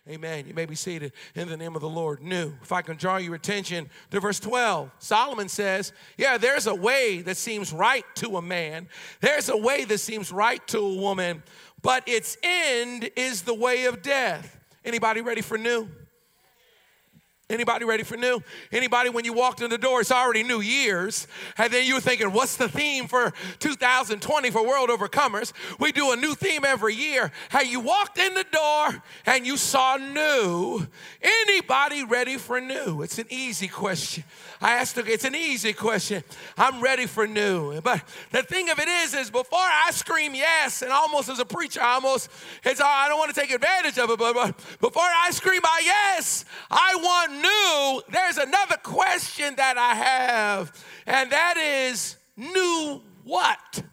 Amen. You may be seated in the name of the Lord. New. If I can draw your attention to verse 12, Solomon says, yeah, there's a way that seems right to a man. There's a way that seems right to a woman, but its end is the way of death. Anybody ready for new? Anybody ready for new? Anybody, when you walked in the door, it's already New Year's, and then you were thinking, what's the theme for 2020 for World Overcomers? We do a new theme every year. Hey, you walked in the door and you saw new. Anybody ready for new? It's an easy question. I asked her, it's an easy question. I'm ready for new. But the thing of it is before I scream yes, and almost as a preacher, I don't want to take advantage of it, but before I scream out yes, I want new, there's another question that I have, and that is, new what?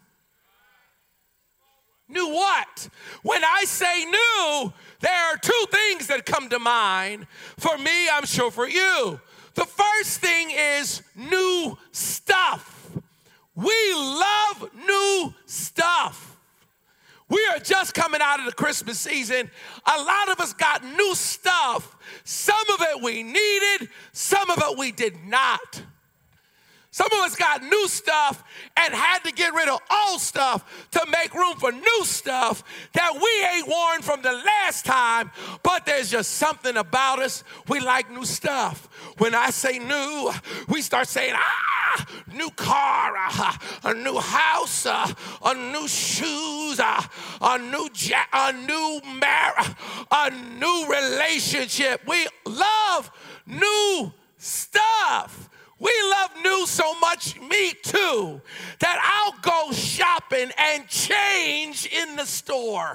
New what? When I say new, there are two things that come to mind. For me, I'm sure for you. The first thing is new stuff. We love new stuff. We are just coming out of the Christmas season. A lot of us got new stuff. Some of it we needed, some of it we did not. Some of us got new stuff and had to get rid of old stuff to make room for new stuff that we ain't worn from the last time, but there's just something about us. We like new stuff. When I say new, we start saying, new car, a new house, a new shoes, a new relationship. We love new stuff. We love new so much, me too, that I'll go shopping and change in the store.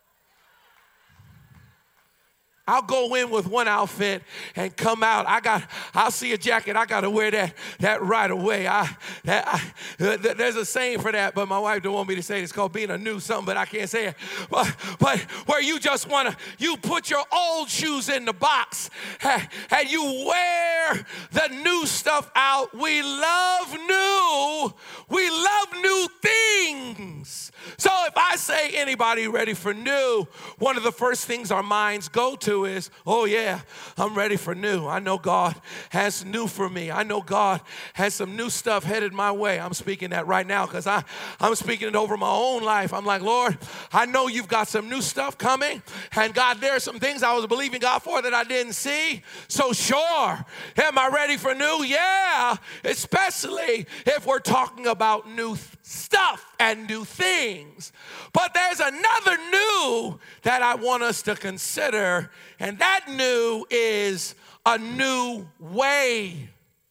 I'll go in with one outfit and come out. I'll see a jacket. I got to wear that right away. There's a saying for that, but my wife don't want me to say it. It's called being a new something, but I can't say it. But where you just you put your old shoes in the box and you wear the new stuff out. We love new. We love new things. So if I say anybody ready for new, one of the first things our minds go to is, oh yeah, I'm ready for new. I know God has new for me. I know God has some new stuff headed my way. I'm speaking that right now because I'm speaking it over my own life. I'm like, Lord, I know you've got some new stuff coming. And God, there are some things I was believing God for that I didn't see. So sure, am I ready for new? Yeah, especially if we're talking about new stuff and new things. But there's another new that I want us to consider, and that new is a new way.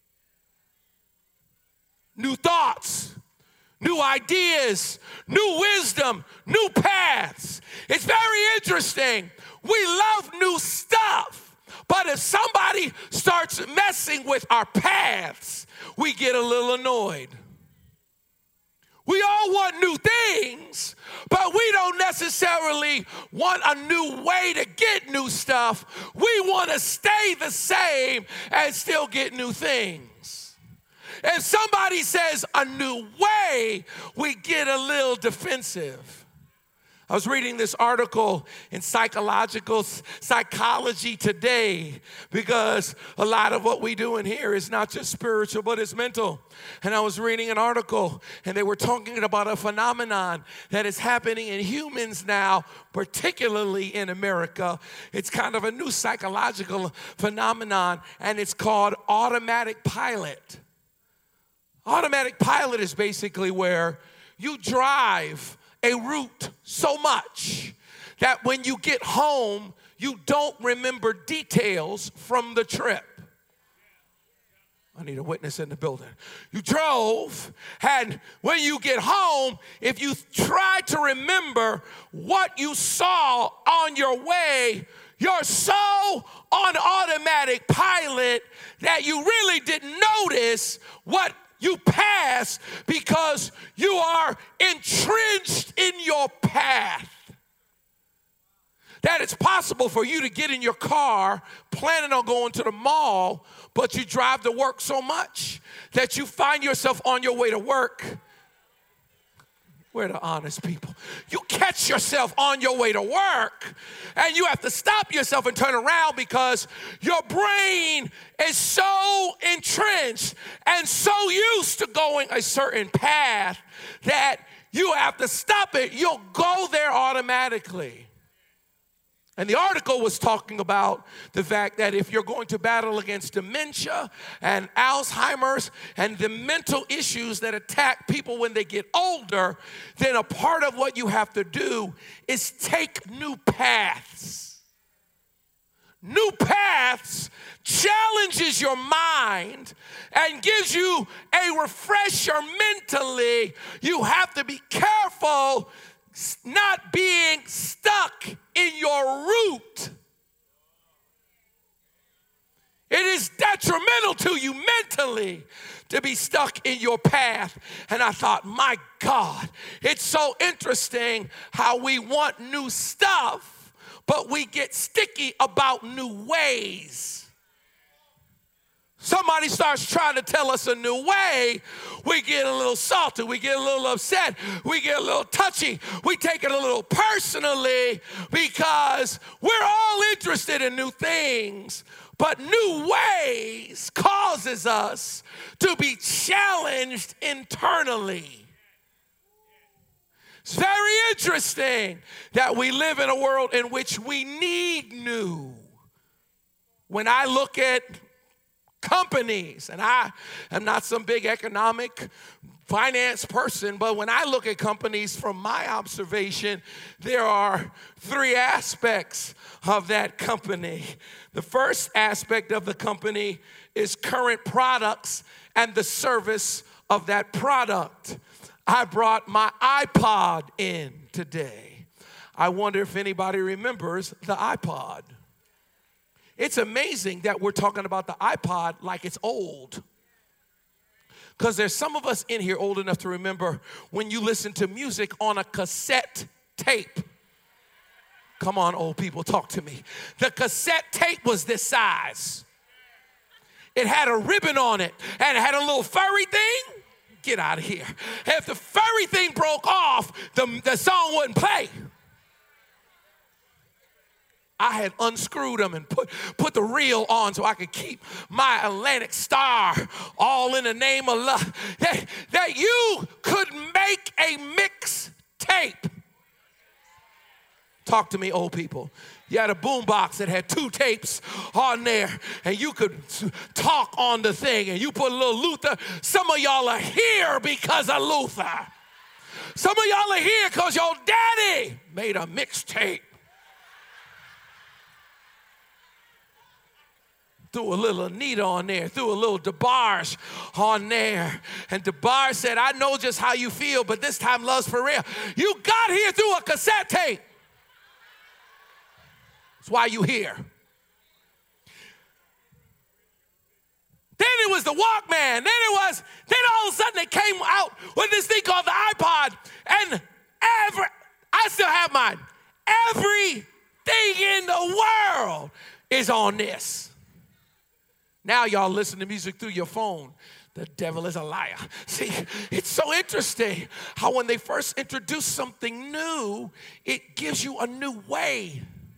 New thoughts, new ideas, new wisdom, new paths. It's very interesting. We love new stuff, but if somebody starts messing with our paths, we get a little annoyed. We all want new things, but we don't necessarily want a new way to get new stuff. We want to stay the same and still get new things. If somebody says a new way, we get a little defensive. I was reading this article in Psychology Today because a lot of what we do in here is not just spiritual, but it's mental. And I was reading an article, and they were talking about a phenomenon that is happening in humans now, particularly in America. It's kind of a new psychological phenomenon, and it's called automatic pilot. Automatic pilot is basically where you drive a route so much that when you get home, you don't remember details from the trip. I need a witness in the building. You drove, and when you get home, if you try to remember what you saw on your way, you're so on automatic pilot that you really didn't notice what you pass because you are entrenched in your path. That it's possible for you to get in your car planning on going to the mall, but you drive to work so much that you find yourself on your way to work. We're the honest people. You catch yourself on your way to work and you have to stop yourself and turn around because your brain is so entrenched and so used to going a certain path that you have to stop it. You'll go there automatically. And the article was talking about the fact that if you're going to battle against dementia and Alzheimer's and the mental issues that attack people when they get older, then a part of what you have to do is take new paths. New paths challenges your mind and gives you a refresher mentally. You have to be careful not being stuck in your root. It is detrimental to you mentally to be stuck in your path. And I thought, my God, it's so interesting how we want new stuff, but we get sticky about new ways. Somebody starts trying to tell us a new way, we get a little salty, we get a little upset, we get a little touchy, we take it a little personally because we're all interested in new things, but new ways causes us to be challenged internally. It's very interesting that we live in a world in which we need new. When I look at companies, and I am not some big economic finance person, but when I look at companies from my observation, there are three aspects of that company. The first aspect of the company is current products and the service of that product. I brought my iPod in today. I wonder if anybody remembers the iPod. It's amazing that we're talking about the iPod like it's old. Because there's some of us in here old enough to remember when you listen to music on a cassette tape. Come on, old people, talk to me. The cassette tape was this size. It had a ribbon on it, and it had a little furry thing. Get out of here. If the furry thing broke off, the song wouldn't play. I had unscrewed them and put the reel on so I could keep my Atlantic Star, all in the name of love. That you could make a mix tape. Talk to me, old people. You had a boom box that had 2 tapes on there, and you could talk on the thing, and you put a little Luther. Some of y'all are here because of Luther. Some of y'all are here because your daddy made a mixtape. Threw a little Anita on there, threw a little DeBarge on there. And DeBarge said, I know just how you feel, but this time love's for real. You got here through a cassette tape. That's why you here. Then it was the Walkman. Then all of a sudden they came out with this thing called the iPod. And I still have mine. Everything in the world is on this. Now y'all listen to music through your phone. The devil is a liar. See, it's so interesting how when they first introduce something new, it gives you a new way.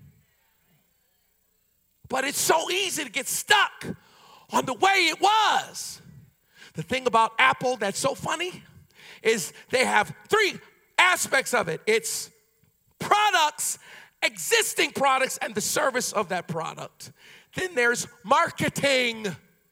But it's so easy to get stuck on the way it was. The thing about Apple that's so funny is they have 3 aspects of it. It's products, existing products, and the service of that product. Then there's marketing.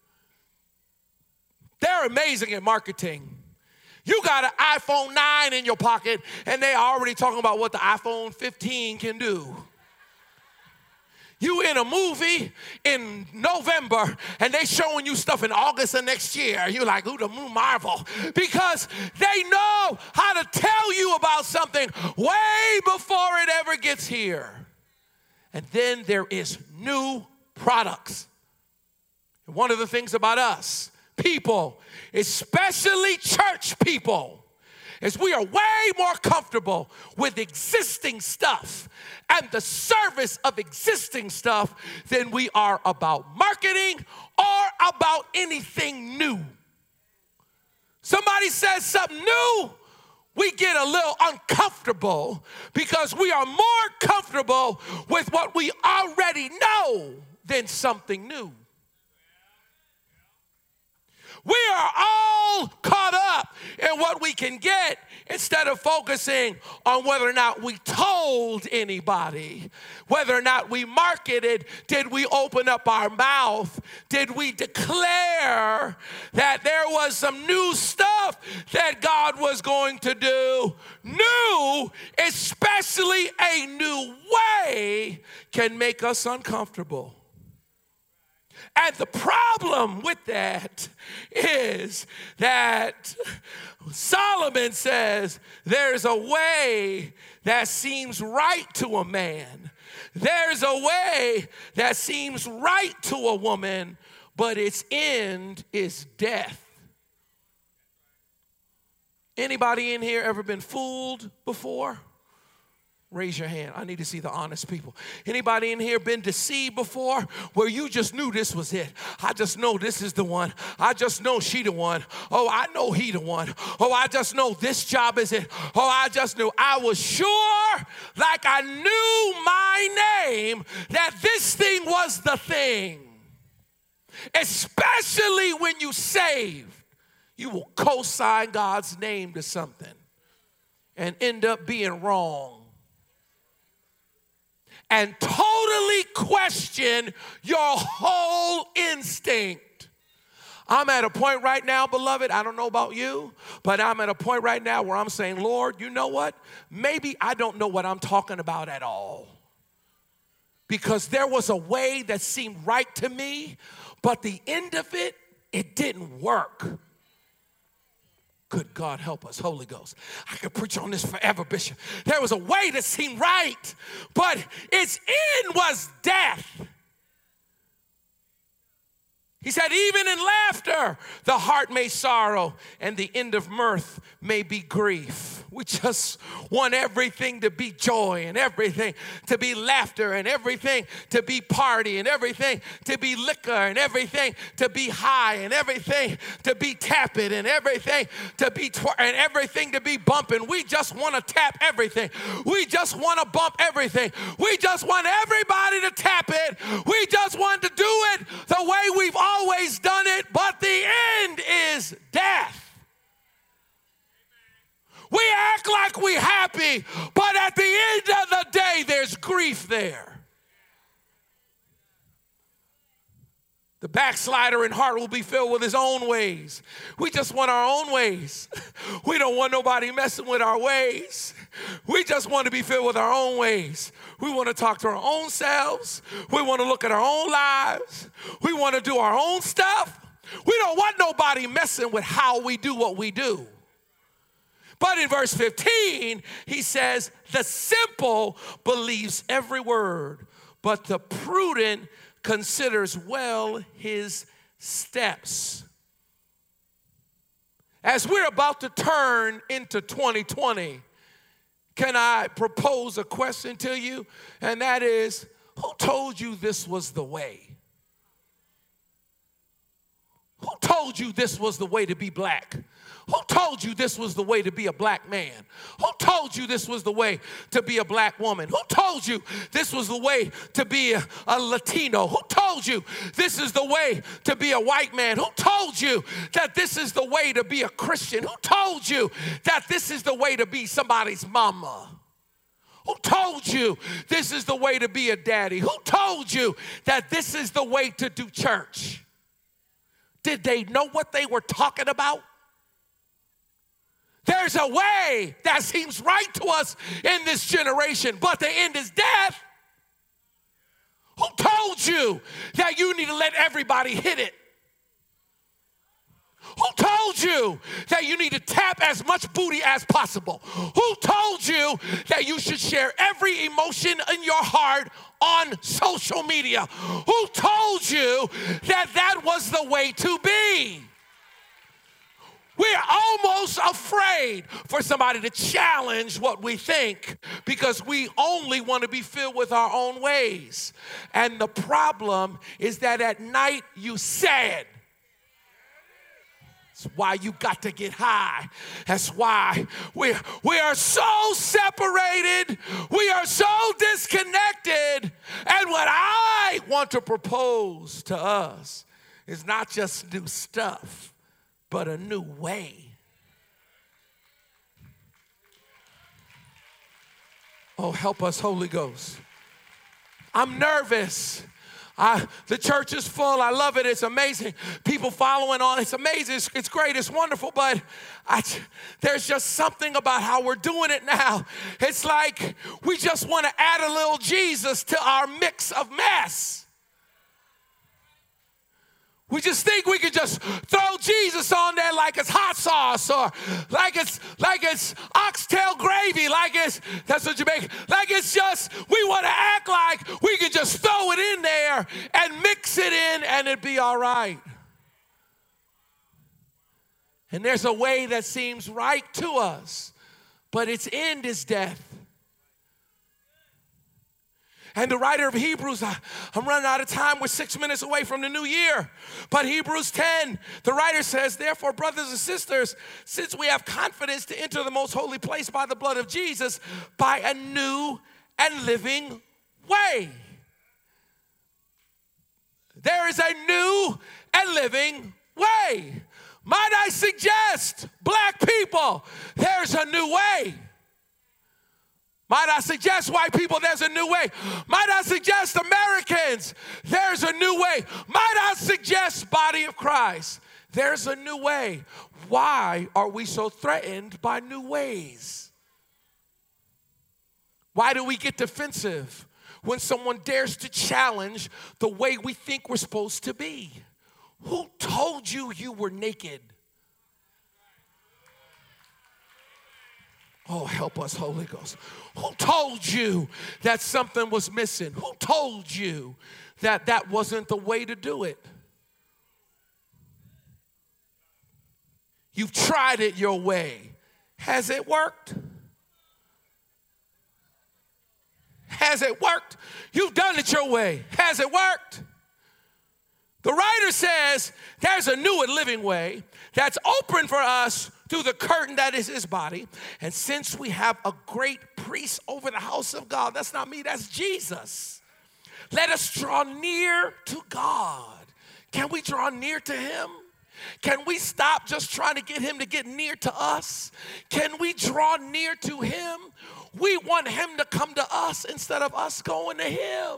They're amazing at marketing. You got an iPhone 9 in your pocket, and they're already talking about what the iPhone 15 can do. You in a movie in November, and they showing you stuff in August of next year. You're like, ooh, the Marvel. Because they know how to tell you about something way before it ever gets here. And then there is new products. And one of the things about us, people, especially church people, is we are way more comfortable with existing stuff and the service of existing stuff than we are about marketing or about anything new. Somebody says something new, we get a little uncomfortable because we are more comfortable with what we already know than something new. We are all caught up in what we can get instead of focusing on whether or not we told anybody, whether or not we marketed. Did we open up our mouth? Did we declare that there was some new stuff that God was going to do? New, especially a new way, can make us uncomfortable. And the problem with that is that Solomon says there's a way that seems right to a man. There's a way that seems right to a woman, but its end is death. Anybody in here ever been fooled before? Raise your hand. I need to see the honest people. Anybody in here been deceived before where you just knew this was it? I just know this is the one. I just know she the one. Oh, I know he the one. Oh, I just know this job is it. Oh, I just knew. I was sure, like I knew my name, that this thing was the thing. Especially when you saved, you will co-sign God's name to something and end up being wrong. And totally question your whole instinct. I'm at a point right now, beloved, I don't know about you, but I'm at a point right now where I'm saying, Lord, you know what? Maybe I don't know what I'm talking about at all. Because there was a way that seemed right to me, but the end of it, it didn't work. Good God, help us, Holy Ghost. I could preach on this forever, Bishop. There was a way that seemed right, but its end was death. He said, even in laughter, the heart may sorrow, and the end of mirth may be grief. We just want everything to be joy, and everything to be laughter, and everything to be party, and everything to be liquor, and everything to be high, and everything to be tapping, and everything to be and everything to be bumping. We just want to tap everything. We just want to bump everything. We just want everybody to tap it. We just want to do it the way we've always done it, but the end is death. We act like we're happy, but at the end of the day, there's grief there. The backslider in heart will be filled with his own ways. We just want our own ways. We don't want nobody messing with our ways. We just want to be filled with our own ways. We want to talk to our own selves. We want to look at our own lives. We want to do our own stuff. We don't want nobody messing with how we do what we do. But in verse 15, he says, the simple believes every word, but the prudent considers well his steps. As we're about to turn into 2020, can I propose a question to you? And that is, who told you this was the way? Who told you this was the way to be black? Who told you this was the way to be a black man? Who told you this was the way to be a black woman? Who told you this was the way to be a Latino? Who told you this is the way to be a white man? Who told you that this is the way to be a Christian? Who told you that this is the way to be somebody's mama? Who told you this is the way to be a daddy? Who told you that this is the way to do church? Did they know what they were talking about? There's a way that seems right to us in this generation, but the end is death. Who told you that you need to let everybody hit it? Who told you that you need to tap as much booty as possible? Who told you that you should share every emotion in your heart on social media? Who told you that that was the way to be? We're almost afraid for somebody to challenge what we think because we only want to be filled with our own ways. And the problem is that at night you sad. That's why you got to get high. That's why we are so separated. We are so disconnected. And what I want to propose to us is not just new stuff, but a new way. Oh, help us, Holy Ghost. I'm nervous. The church is full. I love it. It's amazing. People following on. It's amazing. It's great. It's wonderful. But there's just something about how we're doing it now. It's like we just want to add a little Jesus to our mix of mess. We just think we can just throw Jesus on there like it's hot sauce or like it's oxtail gravy, that's what you make. Like it's just, we want to act like we can just throw it in there and mix it in and it'd be all right. And there's a way that seems right to us, but its end is death. And the writer of Hebrews, I'm running out of time. We're 6 minutes away from the new year. But Hebrews 10, the writer says, therefore, brothers and sisters, since we have confidence to enter the most holy place by the blood of Jesus, by a new and living way. There is a new and living way. Might I suggest, black people, there's a new way. Might I suggest white people, there's a new way. Might I suggest Americans, there's a new way. Might I suggest body of Christ, there's a new way. Why are we so threatened by new ways? Why do we get defensive when someone dares to challenge the way we think we're supposed to be? Who told you you were naked? Oh, help us, Holy Ghost. Who told you that something was missing? Who told you that that wasn't the way to do it? You've tried it your way. Has it worked? Has it worked? You've done it your way. Has it worked? The writer says there's a new and living way that's open for us through the curtain that is his body. And since we have a great priest over the house of God, that's not me, that's Jesus. Let us draw near to God. Can we draw near to him? Can we stop just trying to get him to get near to us? Can we draw near to him? We want him to come to us instead of us going to him.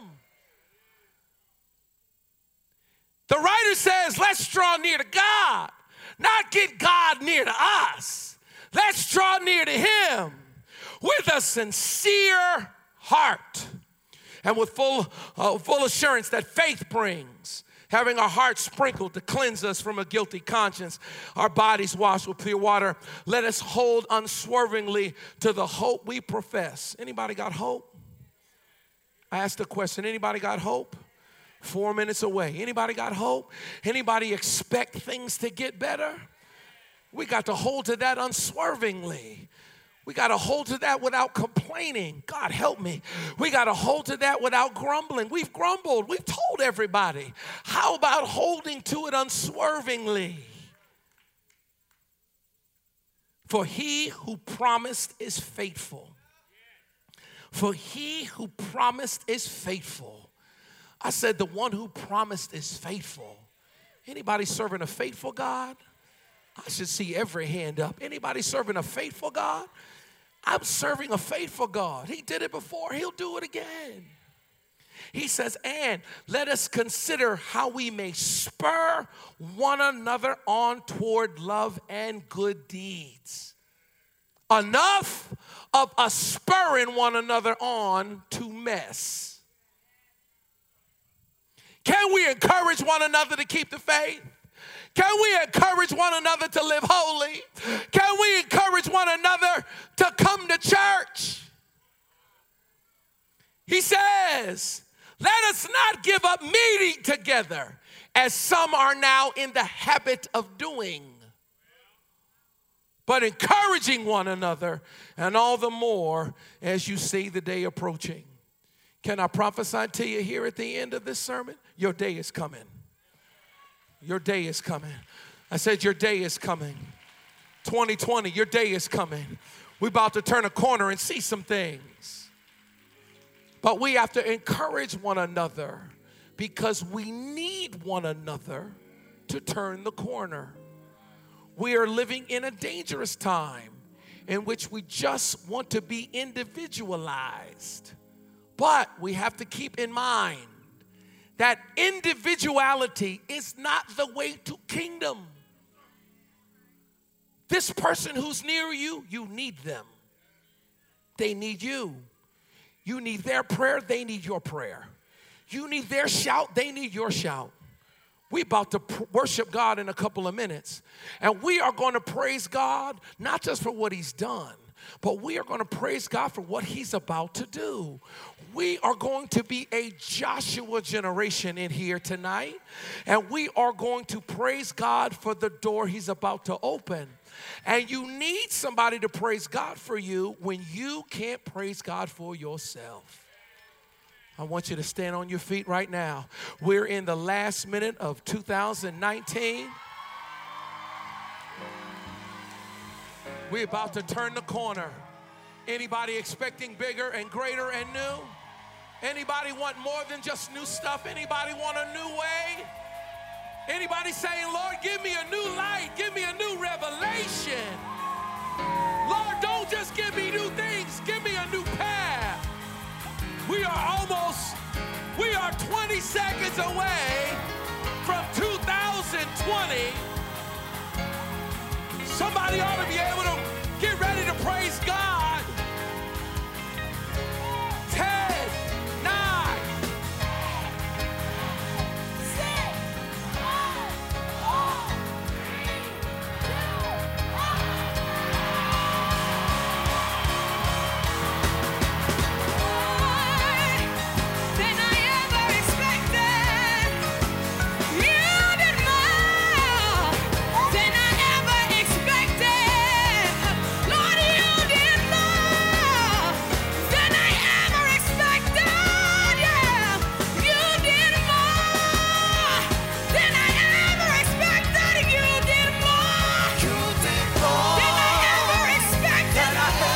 The writer says, let's draw near to God, not get God near to us. Let's draw near to him with a sincere heart and with full assurance that faith brings, having our hearts sprinkled to cleanse us from a guilty conscience, our bodies washed with pure water. Let us hold unswervingly to the hope we profess. Anybody got hope? I asked the question, anybody got hope? 4 minutes away. Anybody got hope? Anybody expect things to get better? We got to hold to that unswervingly. We got to hold to that without complaining. God help me. We got to hold to that without grumbling. We've grumbled. We've told everybody. How about holding to it unswervingly? For he who promised is faithful. For he who promised is faithful. I said the one who promised is faithful. Anybody serving a faithful God? I should see every hand up. Anybody serving a faithful God? I'm serving a faithful God. He did it before. He'll do it again. He says, and let us consider how we may spur one another on toward love and good deeds. Enough of us spurring one another on to mess. Can we encourage one another to keep the faith? Can we encourage one another to live holy? Can we encourage one another to come to church? He says, let us not give up meeting together as some are now in the habit of doing, but encouraging one another, and all the more as you see the day approaching. Can I prophesy to you here at the end of this sermon? Your day is coming. Your day is coming. I said, your day is coming. 2020, your day is coming. We're about to turn a corner and see some things. But we have to encourage one another because we need one another to turn the corner. We are living in a dangerous time in which we just want to be individualized. But we have to keep in mind that individuality is not the way to kingdom. This person who's near you, you need them. They need you. You need their prayer, they need your prayer. You need their shout, they need your shout. We're about to worship God in a couple of minutes. And we are going to praise God, not just for what he's done, but we are going to praise God for what he's about to do. We are going to be a Joshua generation in here tonight. And we are going to praise God for the door he's about to open. And you need somebody to praise God for you when you can't praise God for yourself. I want you to stand on your feet right now. We're in the last minute of 2019. We're about to turn the corner. Anybody expecting bigger and greater and new? Anybody want more than just new stuff? Anybody want a new way? Anybody saying, Lord, give me a new light, give me a new revelation. Lord, don't just give me new things, give me a new path. We are 20 seconds away from 2020. Somebody ought to be able to get ready to praise God. 10, 9, 6, 5, 4, 3, 2, 1. Than I ever expected. You did more than I ever expected. Lord, you did more than I ever expected. Yeah, you did more than I ever expected. You did more. You did more than I ever expected.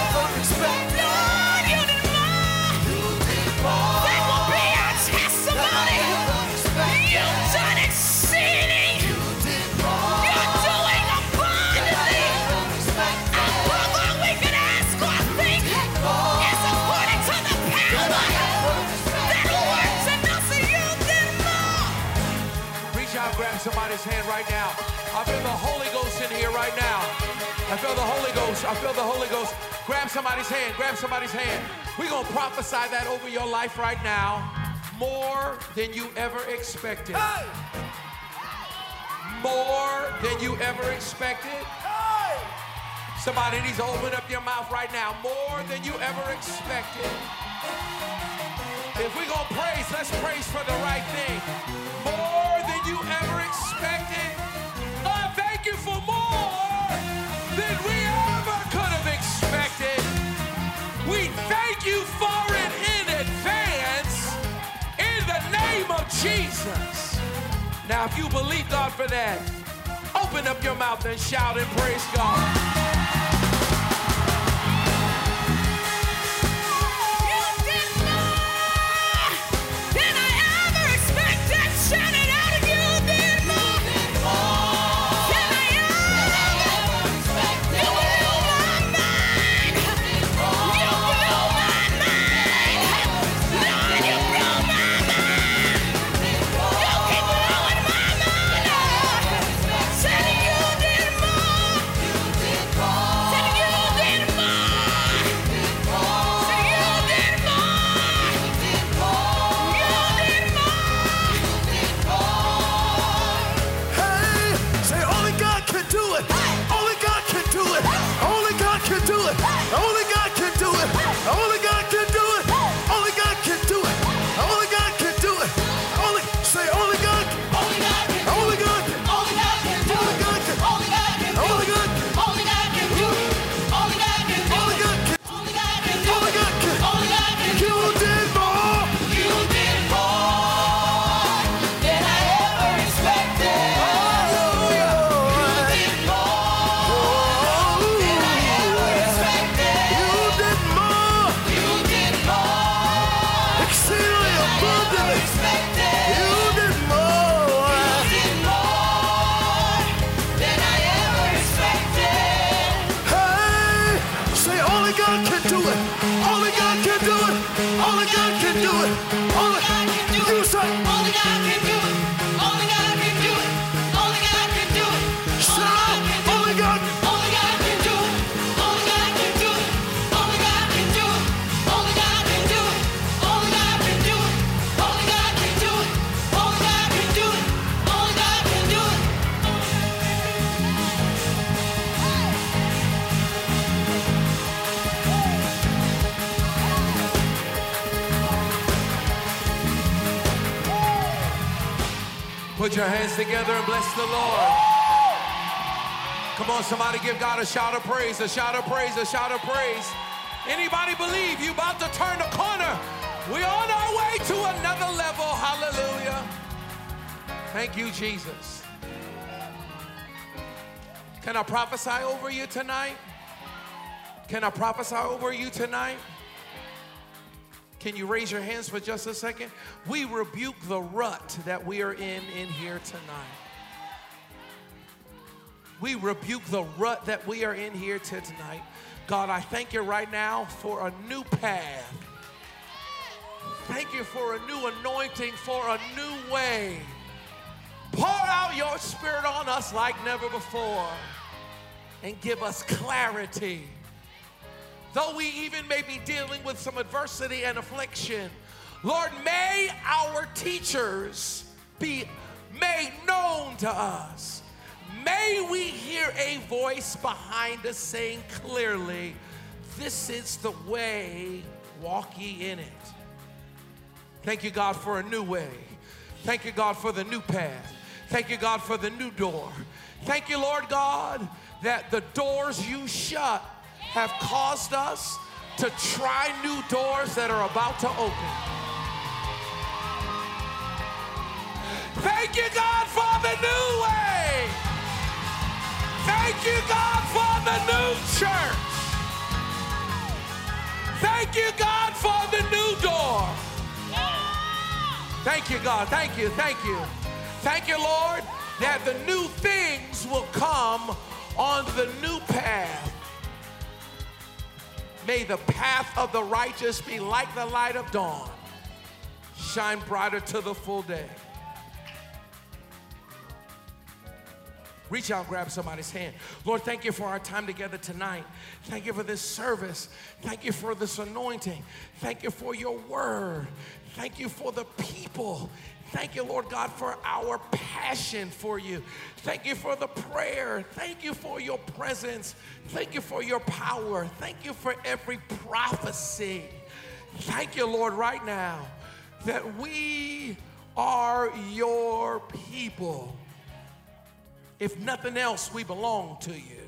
Lord, you did more. You did more. That will be our testimony. You've done exceeding. You did more. You're doing abundantly. Above all we can ask or think. It's according to the power that works in us. You did more. Reach out, grab somebody's hand right now. I feel the Holy Ghost in here right now. I feel the Holy Ghost. I feel the Holy Ghost. Grab somebody's hand. Grab somebody's hand. We're going to prophesy that over your life right now. More than you ever expected. More than you ever expected. Somebody needs to open up your mouth right now. More than you ever expected. If we're going to praise, let's praise for the right thing. More than you ever expected. God, thank you for more than we ever could have expected. We thank you for it in advance in the name of Jesus. Now, if you believe God for that, open up your mouth and shout and praise God. You did more than I ever expected. Shout it out if you did more than I ever expected. You blew my mind. You blew my mind. Lord, you blew my mind. You keep blowing my mind. Said you did more. Put your hands together and bless the Lord. Come on, somebody give God a shout of praise, a shout of praise, a shout of praise. Anybody believe you about to turn the corner? We're on our way to another level. Hallelujah. Thank you, Jesus. Can I prophesy over you tonight? Can I prophesy over you tonight? Can you raise your hands for just a second? We rebuke the rut that we are in here tonight. We rebuke the rut that we are in here tonight. God, I thank you right now for a new path. Thank you for a new anointing, for a new way. Pour out your spirit on us like never before and give us clarity. Though we even may be dealing with some adversity and affliction, Lord, may our teachers be made known to us. May we hear a voice behind us saying clearly, this is the way, walk ye in it. Thank you, God, for a new way. Thank you, God, for the new path. Thank you, God, for the new door. Thank you, Lord God, that the doors you shut have caused us to try new doors that are about to open. Thank you, God, for the new way. Thank you, God, for the new church. Thank you, God, for the new door. Thank you, God. Thank you. Thank you. Thank you, Lord, that the new things will come on the new path. May the path of the righteous be like the light of dawn, shine brighter to the full day. Reach out, grab somebody's hand. Lord, thank you for our time together tonight. Thank you for this service. Thank you for this anointing. Thank you for your word. Thank you for the people. Thank you, Lord God, for our passion for you. Thank you for the prayer. Thank you for your presence. Thank you for your power. Thank you for every prophecy. Thank you, Lord, right now that we are your people. If nothing else, we belong to you.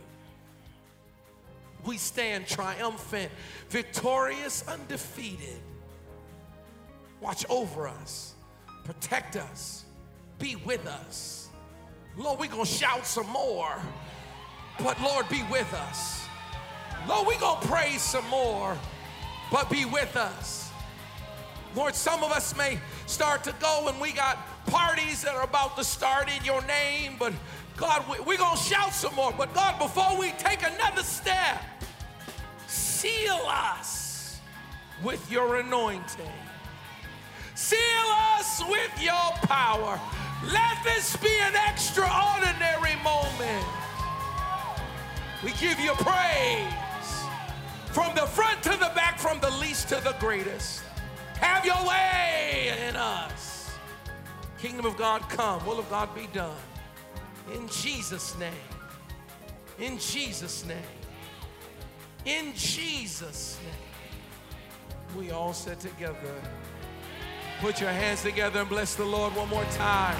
We stand triumphant, victorious, undefeated. Watch over us. Protect us. Be with us. Lord, we're going to shout some more. But Lord, be with us. Lord, we're going to praise some more. But be with us. Lord, some of us may start to go and we got parties that are about to start in your name. But God, we're going to shout some more. But God, before we take another step, seal us with your anointing. Seal us with your power. Let this be an extraordinary moment. We give you praise from the front to the back, from the least to the greatest. Have your way in us. Kingdom of God come, will of God be done. In Jesus' name. In Jesus' name. In Jesus' name. We all sit together. Put your hands together and bless the Lord one more time.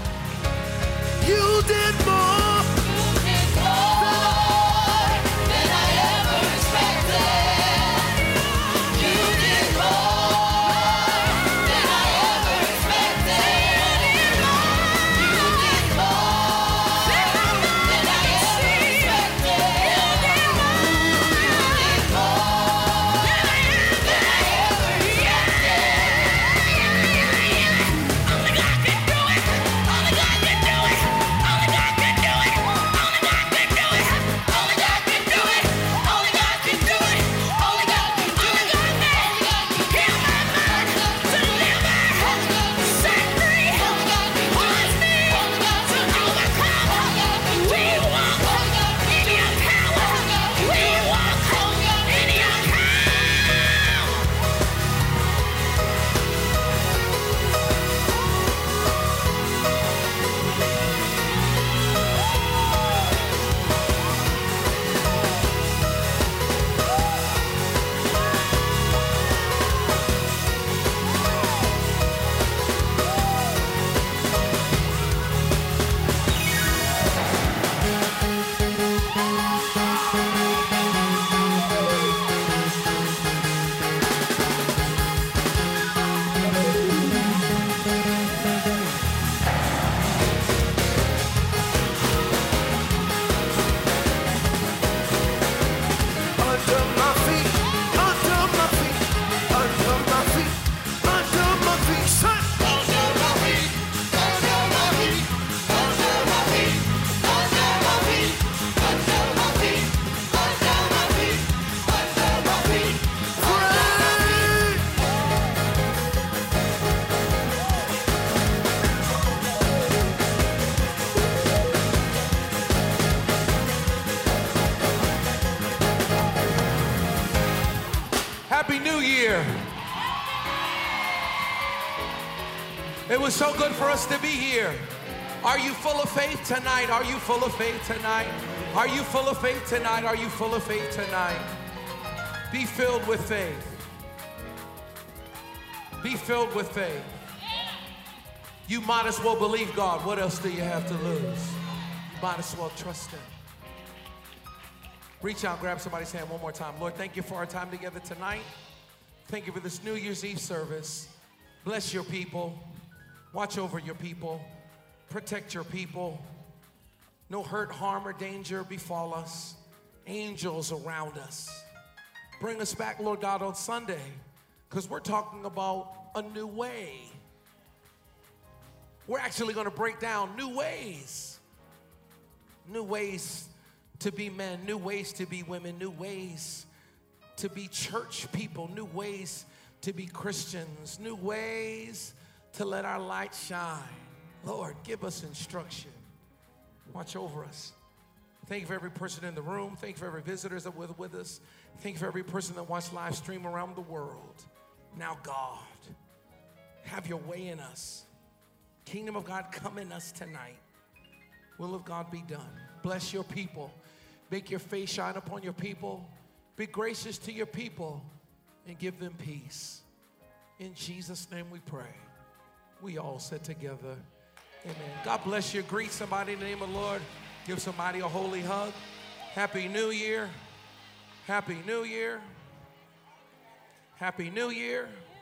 You did more. You did more than I ever expected. You did more than I ever expected. You did more than I ever expected. You did more than I ever expected. Only God can do it. Only God can do it. Only God can do it. It was so good for us to be here. Are you full of faith tonight? Are you full of faith tonight? Are you full of faith tonight? Are you full of faith tonight? Be filled with faith. Be filled with faith. You might as well believe God. What else do you have to lose? You might as well trust Him. Reach out, grab somebody's hand one more time. Lord, thank you for our time together tonight. Thank you for this New Year's Eve service. Bless your people. Watch over your people. Protect your people. No hurt, harm, or danger befall us. Angels around us. Bring us back, Lord God, on Sunday, because we're talking about a new way. We're actually going to break down new ways. New ways to be men, new ways to be women, new ways to be church people, new ways to be Christians, new ways to let our light shine. Lord, give us instruction. Watch over us. Thank you for every person in the room. Thank you for every visitor that was with us. Thank you for every person that watched live stream around the world. Now, God, have your way in us. Kingdom of God, come in us tonight. Will of God be done. Bless your people. Make your face shine upon your people. Be gracious to your people and give them peace. In Jesus' name we pray. We all said together, amen. God bless you. Greet somebody in the name of the Lord. Give somebody a holy hug. Happy New Year. Happy New Year. Happy New Year.